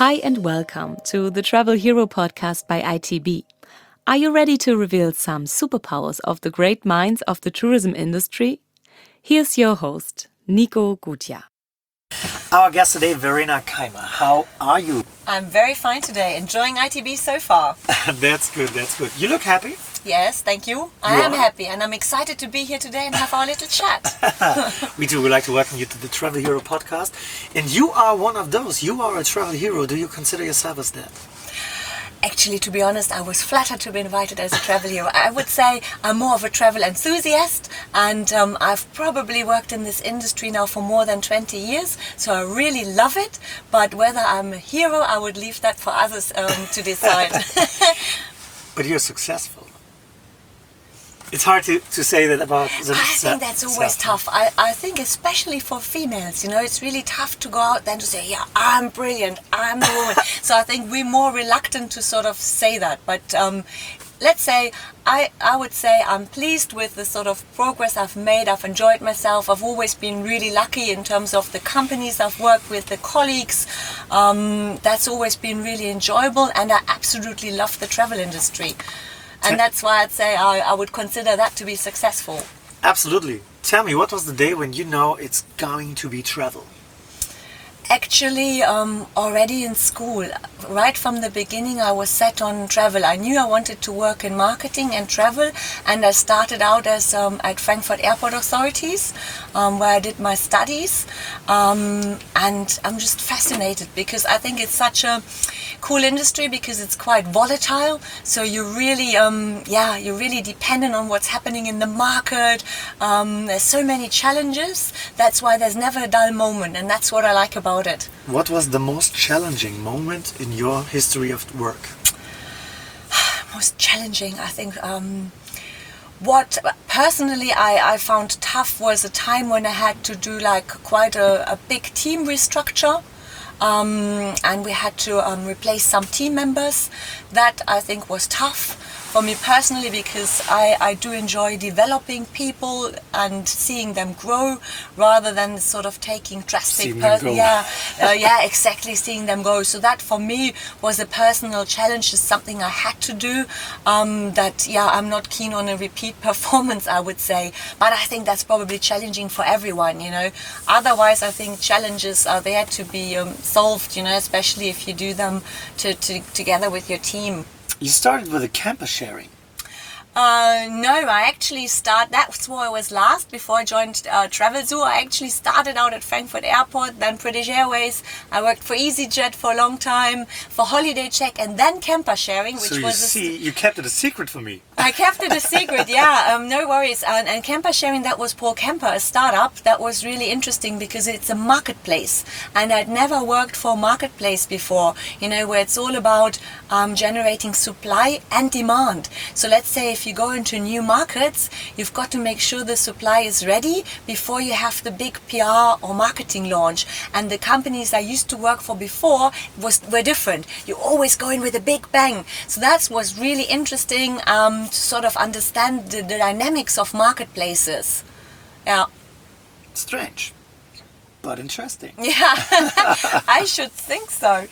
Hi and welcome to the Travel Hero podcast by ITB. Are you ready to reveal some superpowers of the great minds of the tourism industry? Here's your host, Nico Gutia. Our guest today, Verena Keimer. How are you? I'm very fine today, enjoying ITB so far. That's good. You look happy? Yes, thank you. I am happy and I'm excited to be here today and have our little chat. We do. We'd like to welcome you to the Travel Hero podcast. And you are one of those. You are a travel hero. Do you consider yourself as that? Actually, to be honest, I was flattered to be invited as a travel hero. I would say I'm more of a travel enthusiast, and I've probably worked in this industry now for more than 20 years, so I really love it. But whether I'm a hero, I would leave that for others to decide. But you're successful. It's hard to say that about the I think that's always tough. I think especially for females, it's really tough to go out then to say, yeah, I'm brilliant, I'm the woman. So I think we're more reluctant to sort of say that. But let's say, I would say I'm pleased with the sort of progress I've made. I've enjoyed myself. I've always been really lucky in terms of the companies I've worked with, the colleagues. That's always been really enjoyable, and I absolutely love the travel industry. And that's why I'd say I would consider that to be successful. Absolutely. Tell me, what was the day when you know it's going to be travel? Actually, already in school, right from the beginning, I was set on travel. I knew I wanted to work in marketing and travel, and I started out as at Frankfurt Airport Authorities, where I did my studies. And I'm just fascinated because I think it's such a cool industry because it's quite volatile. So you're really, you're really dependent on what's happening in the market. There's so many challenges. That's why there's never a dull moment, and that's what I like about it. What was the most challenging moment in your history of work? Most challenging, I think. What personally I found tough was a time when I had to do like quite a big team restructure. And we had to replace some team members. That I think was tough for me personally because I do enjoy developing people and seeing them grow rather than sort of taking drastic seeing them go. So that for me was a personal challenge, is something I had to do. I'm not keen on a repeat performance, I would say, but I think that's probably challenging for everyone, Otherwise, I think challenges are there to be solved, especially if you do them together with your team. You started with a campus sharing. No, I actually that's where I was last before I joined Travelzoo. I actually started out at Frankfurt Airport, then British Airways. I worked for EasyJet for a long time, for Holiday Check, and then camper sharing, which you kept it a secret for me. I kept it a secret, no worries. And camper sharing, that was Paul Camper, a startup. That was really interesting because it's a marketplace, and I'd never worked for a marketplace before, where it's all about generating supply and demand. So let's say if you go into new markets, you've got to make sure the supply is ready before you have the big PR or marketing launch. And the companies I used to work for before were different. You always go in with a big bang. So that was really interesting to sort of understand the dynamics of marketplaces. Yeah. Strange, but interesting. Yeah, I should think so.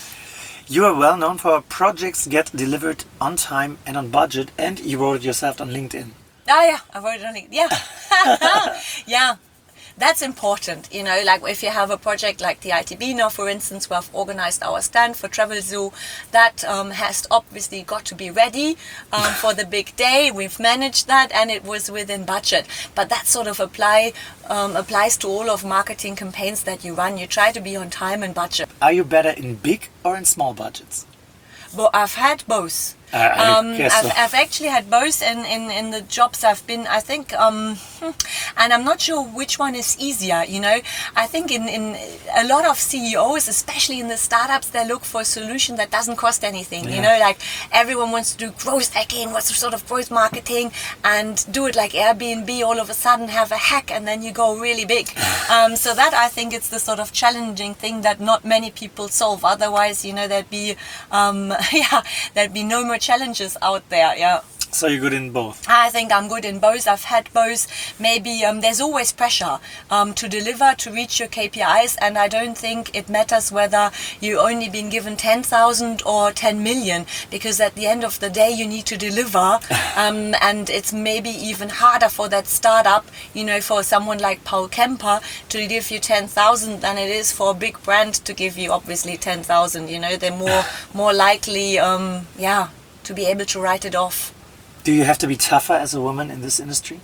You are well known for projects get delivered on time and on budget, and you wrote it yourself on LinkedIn. Oh yeah, I wrote it on LinkedIn. Yeah, yeah. That's important, like if you have a project like the ITB now, for instance, where I've organized our stand for Travelzoo, that has obviously got to be ready for the big day. We've managed that, and it was within budget. But that sort of applies to all of marketing campaigns that you run. You try to be on time and budget. Are you better in big or in small budgets? But I've had both. I've actually had both in the jobs I've been, I think, and I'm not sure which one is easier, I think in a lot of CEOs, especially in the startups, they look for a solution that doesn't cost anything, like everyone wants to do growth hacking, what's sort of growth marketing, and do it like Airbnb, all of a sudden have a hack and then you go really big. So that I think it's the sort of challenging thing that not many people solve. Otherwise, there'd be no more challenges out there. So you're good in both. I think I'm good in both. I've had both. Maybe there's always pressure to deliver, to reach your KPIs, and I don't think it matters whether you only been given 10,000 or 10 million, because at the end of the day you need to deliver, and it's maybe even harder for that startup, for someone like Paul Kemper to give you 10,000 than it is for a big brand to give you obviously 10,000. They're more likely, to be able to write it off. Do you have to be tougher as a woman in this industry?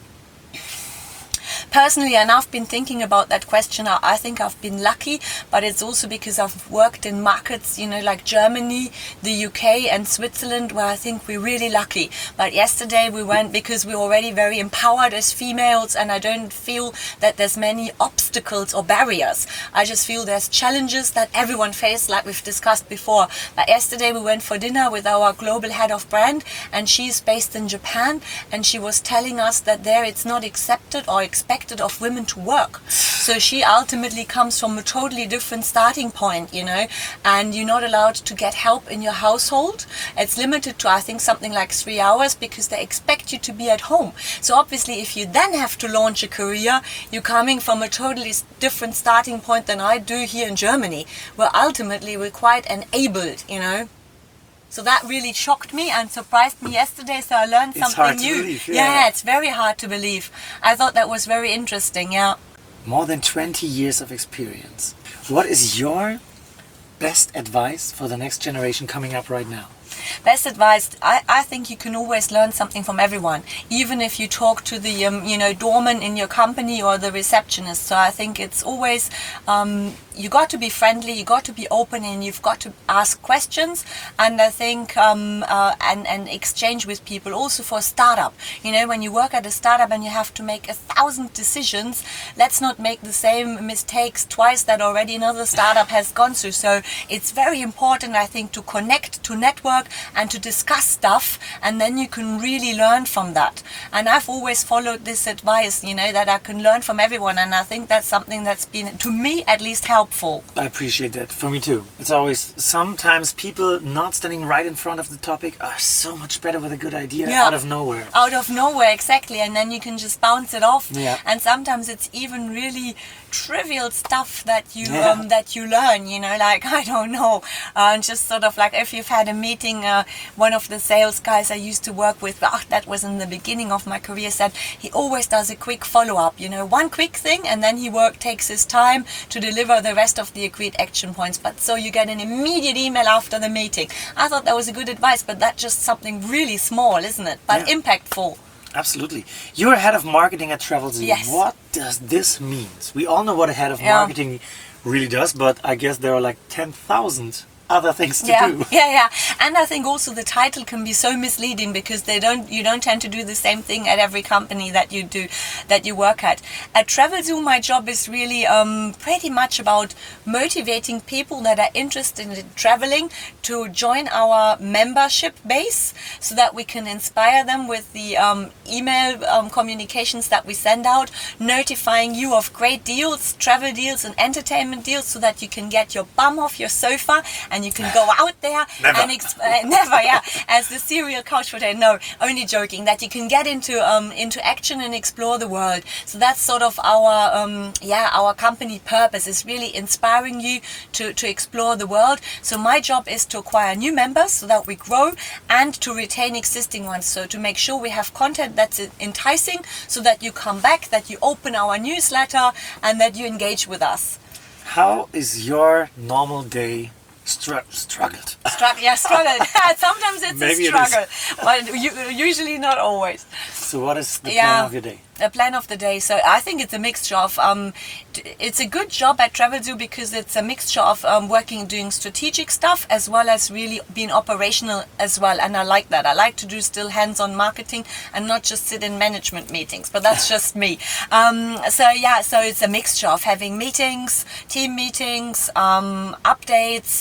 Personally, and I've been thinking about that question, I think I've been lucky, but it's also because I've worked in markets, like Germany, the UK and Switzerland, where I think we're really lucky. But yesterday we went because we're already very empowered as females, and I don't feel that there's many obstacles or barriers. I just feel there's challenges that everyone faces, like we've discussed before. But yesterday we went for dinner with our global head of brand, and she's based in Japan, and she was telling us that there it's not accepted or expected of women to work. So she ultimately comes from a totally different starting point, and you're not allowed to get help in your household. It's limited to, I think, something like 3 hours, because they expect you to be at home. So obviously if you then have to launch a career, you're coming from a totally different starting point than I do here in Germany, where ultimately we're quite enabled, So that really shocked me and surprised me yesterday, so I learned It's something hard to new. believe, yeah. It's very hard to believe. I thought that was very interesting, yeah. More than 20 years of experience. What is your best advice for the next generation coming up right now? Best advice, I think you can always learn something from everyone, even if you talk to the doorman in your company or the receptionist. So I think it's always you got to be friendly, you got to be open, and you've got to ask questions. And I think and exchange with people. Also for startup, when you work at a startup and you have to make 1,000 decisions, let's not make the same mistakes twice that already another startup has gone through. So it's very important, I think, to connect, to network, and to discuss stuff, and then you can really learn from that. And I've always followed this advice, that I can learn from everyone, and I think that's something that's been, to me at least, helpful. I appreciate that. For me too. It's always, sometimes people not standing right in front of the topic are so much better with a good idea out of nowhere. Out of nowhere, exactly, and then you can just bounce it off. Yeah. And sometimes it's even really trivial stuff that you learn, like, I don't know, just sort of like if you've had a meeting, one of the sales guys I used to work with, that was in the beginning of my career, said he always does a quick follow-up, one quick thing, and then he takes his time to deliver the rest of the agreed action points. But so you get an immediate email after the meeting. I thought that was a good advice, but that's just something really small, isn't it? But impactful. Absolutely. You're head of marketing at Travelzoo. Yes. What does this mean? We all know what a head of marketing really does, but I guess there are like 10,000 other things to do. Yeah. And I think also the title can be so misleading, because you don't tend to do the same thing at every company that you work at. At Travelzoo, my job is really pretty much about motivating people that are interested in traveling to join our membership base, so that we can inspire them with the email communications that we send out, notifying you of great deals, travel deals and entertainment deals, so that you can get your bum off your sofa and you can go out there and never, as the serial couch potato. No, only joking. That you can get into action and explore the world. So that's sort of our company purpose, is really inspiring you to explore the world. So my job is to acquire new members so that we grow, and to retain existing ones. So to make sure we have content that's enticing, so that you come back, that you open our newsletter, and that you engage with us. How is your normal day struggled? Struggled. Sometimes it's Maybe a struggle, but usually not always. So what is the plan of your day? A plan of the day. So I think it's a mixture of, it's a good job at Travelzoo, because it's a mixture of doing strategic stuff, as well as really being operational as well. And I like that. I like to do still hands-on marketing and not just sit in management meetings, but that's just me. So it's a mixture of having meetings, team meetings, updates,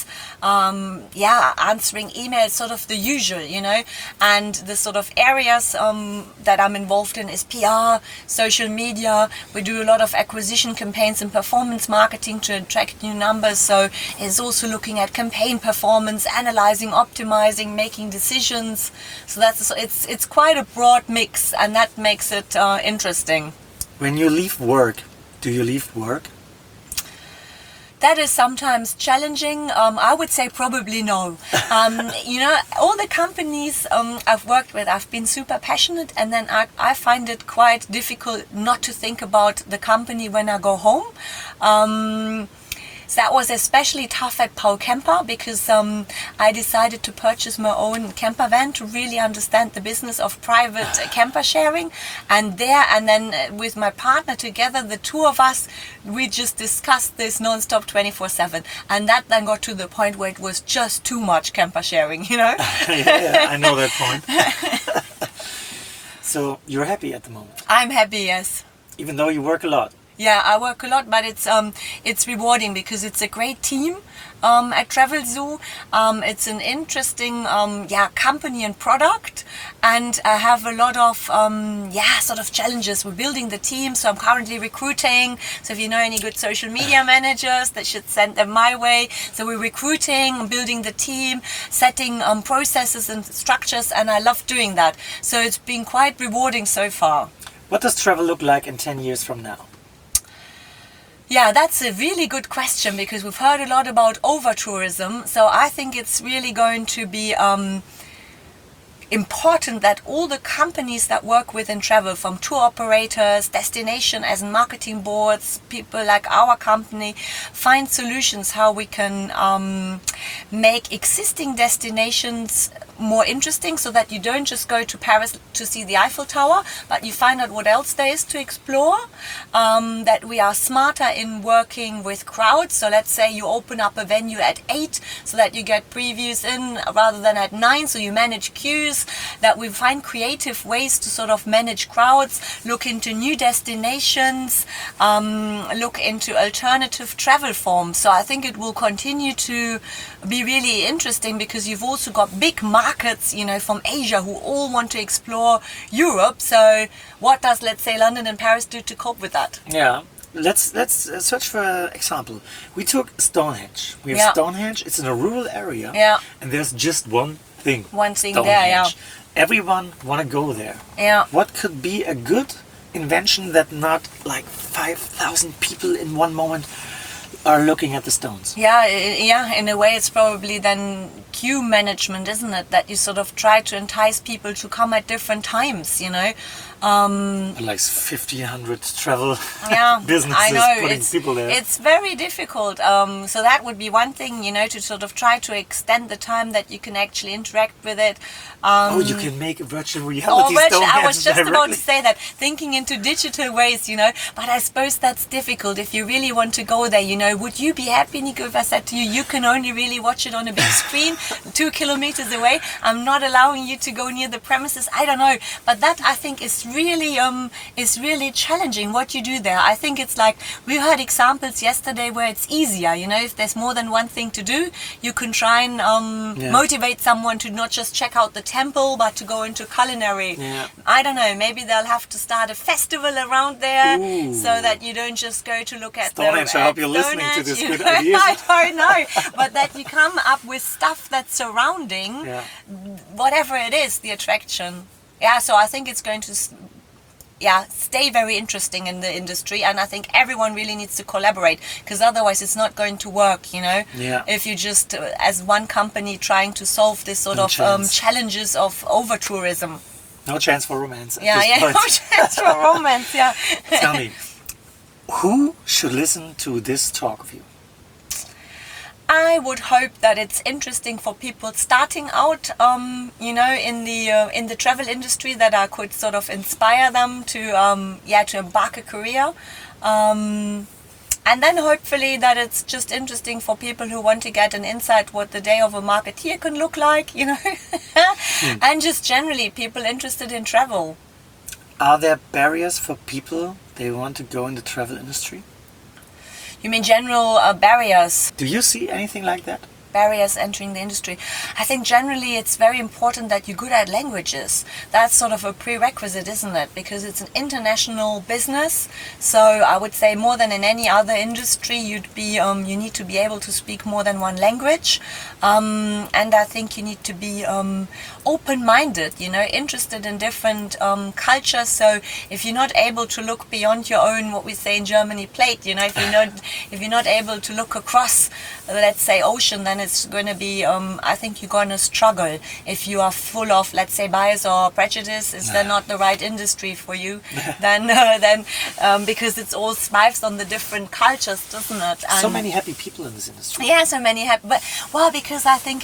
answering emails, sort of the usual, and the sort of areas that I'm involved in is PR, social media. We do a lot of acquisition campaigns and performance marketing to attract new numbers. So it's also looking at campaign performance, analyzing, optimizing, making decisions. So it's quite a broad mix, and that makes it interesting. When you leave work, do you leave work? That is sometimes challenging. I would say probably no. All the companies I've worked with, I've been super passionate, and then I find it quite difficult not to think about the company when I go home. So that was especially tough at Paul Camper, because I decided to purchase my own camper van to really understand the business of private camper sharing. And then with my partner together, the two of us, we just discussed this non-stop 24/7. And that then got to the point where it was just too much camper sharing, Yeah, I know that point. So you're happy at the moment? I'm happy, yes. Even though you work a lot? Yeah, I work a lot, but it's rewarding because it's a great team at Travelzoo. It's an interesting company and product, and I have a lot of sort of challenges. We're building the team, so I'm currently recruiting. So if you know any good social media managers, that should send them my way. So we're recruiting, building the team, setting processes and structures, and I love doing that. So it's been quite rewarding so far. What does travel look like in 10 years from now? Yeah, that's a really good question, because we've heard a lot about over-tourism. So I think it's really going to be important that all the companies that work within travel, from tour operators, destination as in marketing boards, people like our company, find solutions how we can make existing destinations more interesting, so that you don't just go to Paris to see the Eiffel Tower, but you find out what else there is to explore. That we are smarter in working with crowds. So let's say you open up a venue at 8 so that you get previews in rather than at 9, so you manage queues. That we find creative ways to sort of manage crowds, look into new destinations, look into alternative travel forms. So I think it will continue to be really interesting, because you've also got big markets, from Asia who all want to explore Europe. So what does, let's say, London and Paris do to cope with that? Yeah. Let's search for an example. We took Stonehenge. We have Stonehenge. It's in a rural area, and there's just one thing. One thing Stonehenge. there, yeah. Everyone want to go there. Yeah. What could be a good invention that not like 5,000 people in one moment are looking at the stones? Yeah, in a way it's probably then queue management, isn't it? That you sort of try to entice people to come at different times, Like 1,500 travel businesses I know, putting people there. It's very difficult. So that would be one thing, to sort of try to extend the time that you can actually interact with it. You can make a virtual reality Stonehenge I was just directly. about to say that, thinking into digital ways, but I suppose that's difficult if you really want to go there, Would you be happy, Nico, if I said to you, you can only really watch it on a big screen 2 kilometers away? I'm not allowing you to go near the premises. I don't know, but that I think is really challenging what you do there. I think it's like, we heard examples yesterday where it's easier, if there's more than one thing to do, you can try and motivate someone to not just check out the temple, but to go into culinary. Yeah. I don't know, maybe they'll have to start a festival around there. Ooh. So that you don't just go to look at Stonehenge. I hope you're listening to this good ideas. I don't know, but that you come up with stuff that's surrounding whatever it is, the attraction. Yeah, so I think it's going to stay very interesting in the industry, and I think everyone really needs to collaborate, because otherwise it's not going to work, if you just as one company trying to solve this sort of challenges of over tourism. No chance for romance. No chance for romance. Tell me, who should listen to this talk of you? I would hope that it's interesting for people starting out, in the travel industry, that I could sort of inspire them to embark a career. And then hopefully that it's just interesting for people who want to get an insight what the day of a marketeer can look like, and just generally people interested in travel. Are there barriers for people they want to go in the travel industry? You mean general barriers? Do you see anything like that? barriers entering the industry. I think generally it's very important that you're good at languages. That's sort of a prerequisite, isn't it? Because it's an international business. So I would say more than in any other industry, you need to be able to speak more than one language. And I think you need to be open-minded, interested in different cultures. So if you're not able to look beyond your own, what we say in Germany, plate, if you're not able to look across, let's say, ocean, then it's going to be, I think you're going to struggle if you are full of, let's say, bias or prejudice. Is that not the right industry for you? then because it's all thrives on the different cultures, doesn't it? And so many happy people in this industry. Yeah, so many happy. But because I think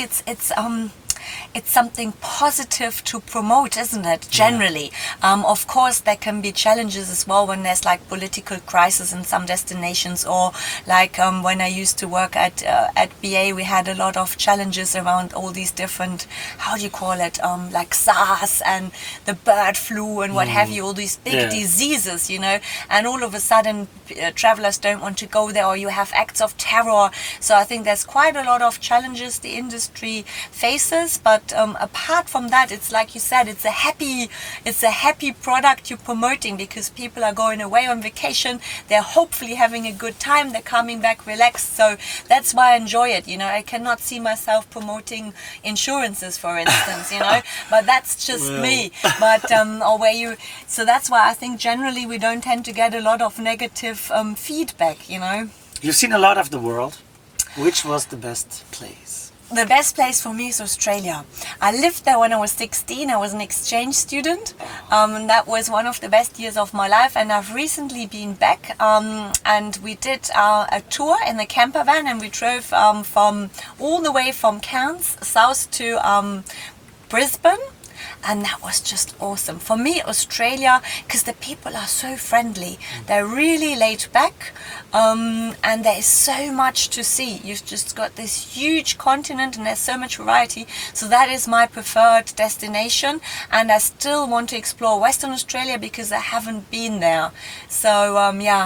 it's something positive to promote, isn't it? Generally, of course, there can be challenges as well when there's like political crisis in some destinations, or like when I used to work at BA, we had a lot of challenges around all these different, how do you call it, like SARS and the bird flu and what have you, all these big diseases, and all of a sudden travelers don't want to go there, or you have acts of terror. So I think there's quite a lot of challenges the industry faces. But apart from that, it's like you said, it's a happy product you're promoting, because people are going away on vacation, they're hopefully having a good time, they're coming back relaxed. So that's why I enjoy it. I cannot see myself promoting insurances, for instance, but that's just me. But so that's why I think generally we don't tend to get a lot of negative feedback. You've seen a lot of the world. Which was the best place? The best place for me is Australia. I lived there when I was 16. I was an exchange student. And that was one of the best years of my life. And I've recently been back, and we did a tour in the camper van, and we drove from all the way from Cairns south to Brisbane. And that was just awesome. For me, Australia, because the people are so friendly. They're really laid back, and there is so much to see. You've just got this huge continent, and there's so much variety. So that is my preferred destination. And I still want to explore Western Australia because I haven't been there. So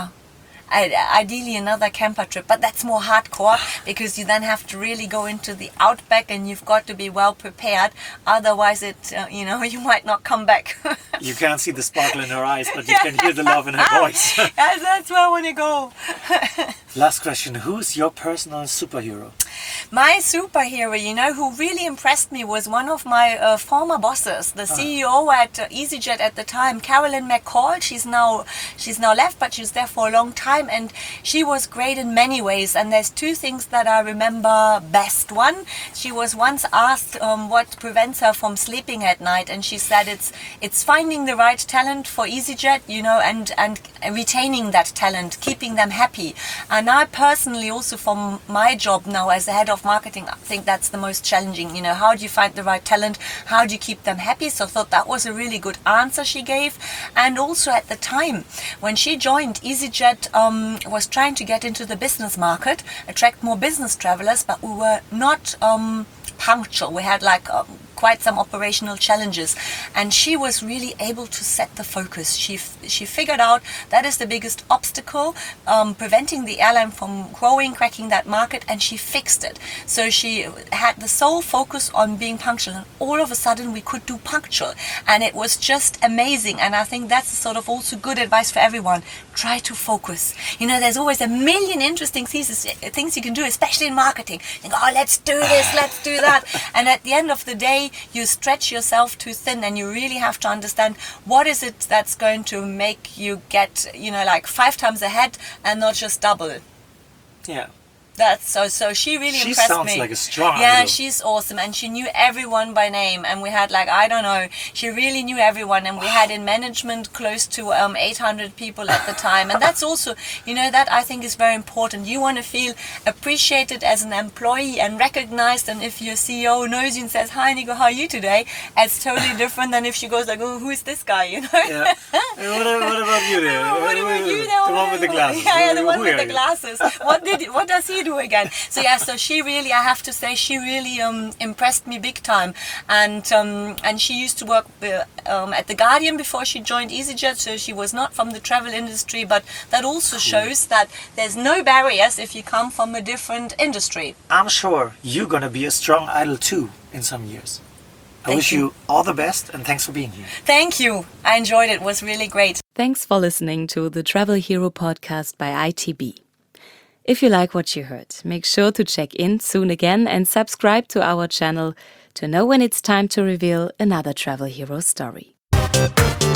ideally another camper trip, but that's more hardcore, because you then have to really go into the outback, and you've got to be well prepared, otherwise you might not come back. You can't see the sparkle in her eyes, but you can hear the love in her voice. Yes, that's where I want to go. Last question, who's your personal superhero? My superhero, who really impressed me was one of my former bosses, the CEO at EasyJet at the time, Carolyn McCall. She's now left, but she was there for a long time, and she was great in many ways. And there's two things that I remember best. One, she was once asked what prevents her from sleeping at night, and she said it's finding the right talent for EasyJet, and retaining that talent, keeping them happy. And I personally, also from my job now as the head of marketing, I think that's the most challenging. How do you find the right talent? How do you keep them happy? So I thought that was a really good answer she gave. And also at the time when she joined, EasyJet was trying to get into the business market, attract more business travelers, but we were not punctual. We had quite some operational challenges, and she was really able to set the focus. She figured out that is the biggest obstacle preventing the airline from growing, cracking that market, and she fixed it. So she had the sole focus on being punctual, and all of a sudden we could do punctual, and it was just amazing. And I think that's sort of also good advice for everyone. Try to focus. There's always a million interesting things you can do, especially in marketing. Think, let's do this, let's do that, and at the end of the day you stretch yourself too thin, and you really have to understand what is it that's going to make you get 5 times ahead and not just double. Yeah. That's so she really impressed me. She sounds like a strong Yeah, little... she's awesome, and she knew everyone by name, and we had she really knew everyone, and we had in management close to 800 people at the time. And that's also, that I think is very important. You want to feel appreciated as an employee and recognized, and if your CEO knows you and says, "Hi Nico, how are you today?" it's totally different than if she goes like, "Oh, who is this guy?" Yeah. And what about you there? What about you there? The one with the glasses. Yeah, the one with the glasses. What does he do? do again. So yeah, so she really, I have to say, she really impressed me big time. And she used to work at The Guardian before she joined EasyJet, so she was not from the travel industry, but that also shows that there's no barriers if you come from a different industry. I'm sure you're going to be a strong idol too in some years. I wish you all the best, and thanks for being here. Thank you. I enjoyed it. It was really great. Thanks for listening to the Travel Hero podcast by ITB. If you like what you heard, make sure to check in soon again and subscribe to our channel to know when it's time to reveal another Travel Hero story.